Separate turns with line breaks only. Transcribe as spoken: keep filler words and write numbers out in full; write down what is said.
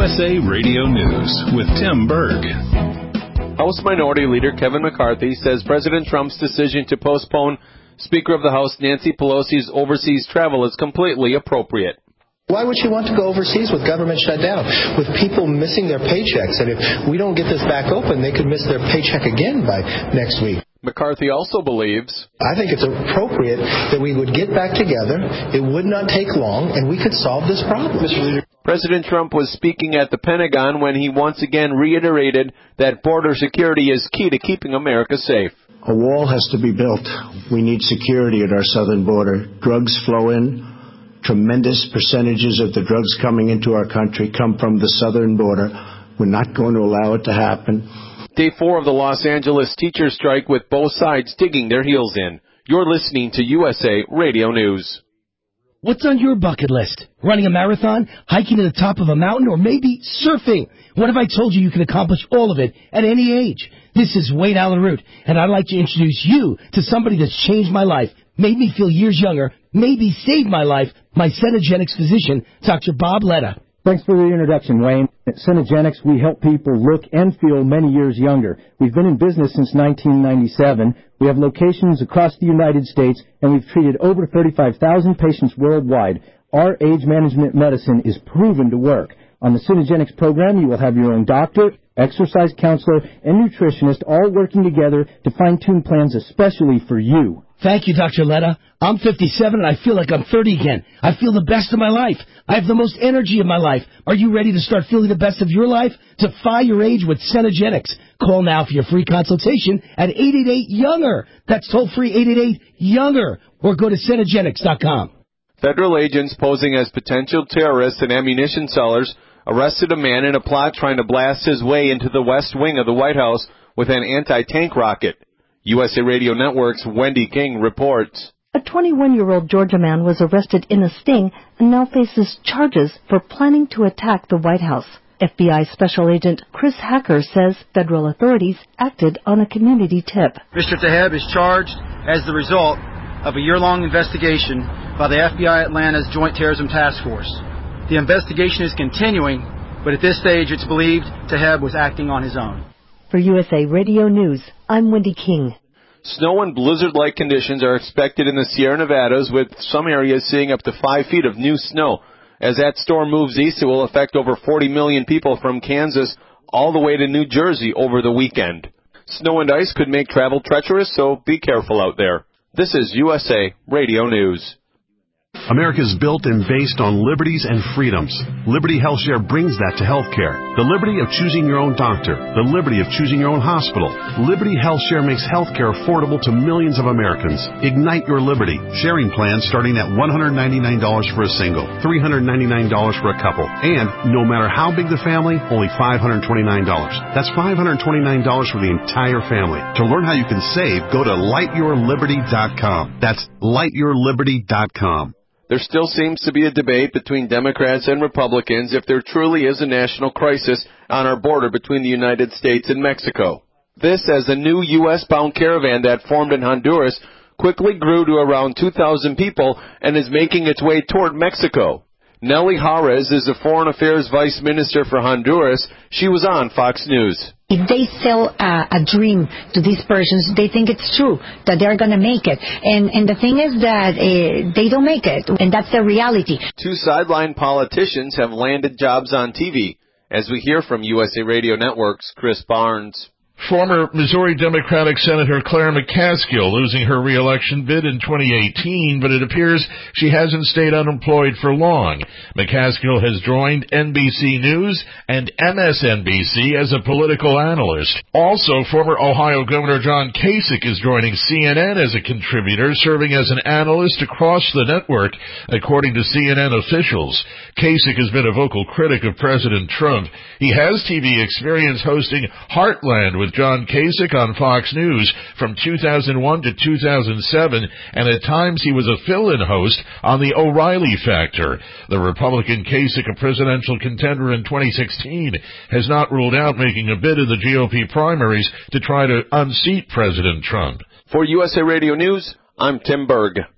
S A Radio News with Tim Berg.
House Minority Leader Kevin McCarthy says President Trump's decision to postpone Speaker of the House Nancy Pelosi's overseas travel is completely appropriate.
Why would she want to go overseas with government shut down, with people missing their paychecks? And if we don't get this back open, they could miss their paycheck again by next week.
McCarthy also believes,
I think it's appropriate that we would get back together, it would not take long, and we could solve this problem. Mister Leader.
President Trump was speaking at the Pentagon when he once again reiterated that border security is key to keeping America safe.
A wall has to be built. We need security at our southern border. Drugs flow in. Tremendous percentages of the drugs coming into our country come from the southern border. We're not going to allow it to happen.
Day four of the Los Angeles teacher strike with both sides digging their heels in. You're listening to U S A Radio News.
What's on your bucket list? Running a marathon, hiking to the top of a mountain, or maybe surfing? What if I told you you could accomplish all of it at any age? This is Wayne Allen Root, and I'd like to introduce you to somebody that's changed my life, made me feel years younger, maybe saved my life, my Cenegenics physician, Doctor Bob Letta.
Thanks for the introduction, Wayne. At Cenegenics, we help people look and feel many years younger. We've been in business since nineteen ninety-seven. We have locations across the United States, and we've treated over thirty-five thousand patients worldwide. Our age management medicine is proven to work. On the Cenegenics program, you will have your own doctor, exercise counselor, and nutritionist all working together to fine-tune plans especially for you.
Thank you, Doctor Letta. I'm fifty-seven and I feel like I'm thirty again. I feel the best of my life. I have the most energy of my life. Are you ready to start feeling the best of your life? Defy your age with Cenegenics. Call now for your free consultation at eight eight eight, younger. That's toll-free eight eight eight, younger. Or go to Cenegenics dot com.
Federal agents posing as potential terrorists and ammunition sellers arrested a man in a plot trying to blast his way into the west wing of the White House with an anti-tank rocket. U S A Radio Network's Wendy King reports.
A twenty-one-year-old Georgia man was arrested in a sting and now faces charges for planning to attack the White House. F B I Special Agent Chris Hacker says federal authorities acted on a community tip.
Mister Tlaib is charged as the result of a year-long investigation by the F B I Atlanta's Joint Terrorism Task Force. The investigation is continuing, but at this stage it's believed Tlaib was acting on his own.
For U S A Radio News, I'm Wendy King.
Snow and blizzard-like conditions are expected in the Sierra Nevadas, with some areas seeing up to five feet of new snow. As that storm moves east, it will affect over forty million people from Kansas all the way to New Jersey over the weekend. Snow and ice could make travel treacherous, so be careful out there. This is U S A Radio News.
America is built and based on liberties and freedoms. Liberty HealthShare brings that to healthcare. The liberty of choosing your own doctor. The liberty of choosing your own hospital. Liberty HealthShare makes healthcare affordable to millions of Americans. Ignite your liberty. Sharing plans starting at one hundred ninety-nine dollars for a single, three hundred ninety-nine dollars for a couple, and no matter how big the family, only five hundred twenty-nine dollars. That's five hundred twenty-nine dollars for the entire family. To learn how you can save, go to light your liberty dot com. That's light your liberty dot com.
There still seems to be a debate between Democrats and Republicans if there truly is a national crisis on our border between the United States and Mexico. This as a new U S-bound caravan that formed in Honduras quickly grew to around two thousand people and is making its way toward Mexico. Nelly Juarez is the Foreign Affairs Vice Minister for Honduras. She was on Fox News.
If they sell uh, a dream to these persons, they think it's true, that they're going to make it. And and the thing is that uh, they don't make it, and that's the reality.
Two sideline politicians have landed jobs on T V, as we hear from U S A Radio Network's Chris Barnes.
Former Missouri Democratic Senator Claire McCaskill losing her re-election bid in twenty eighteen, but it appears she hasn't stayed unemployed for long. McCaskill has joined N B C News and M S N B C as a political analyst. Also, former Ohio Governor John Kasich is joining C N N as a contributor, serving as an analyst across the network, according to C N N officials. Kasich has been a vocal critic of President Trump. He has T V experience hosting Heartland with John Kasich on Fox News from two thousand one to two thousand seven, and at times he was a fill-in host on The O'Reilly Factor. The Republican Kasich, a presidential contender in twenty sixteen, has not ruled out making a bid in the G O P primaries to try to unseat President Trump.
For U S A Radio News, I'm Tim Berg.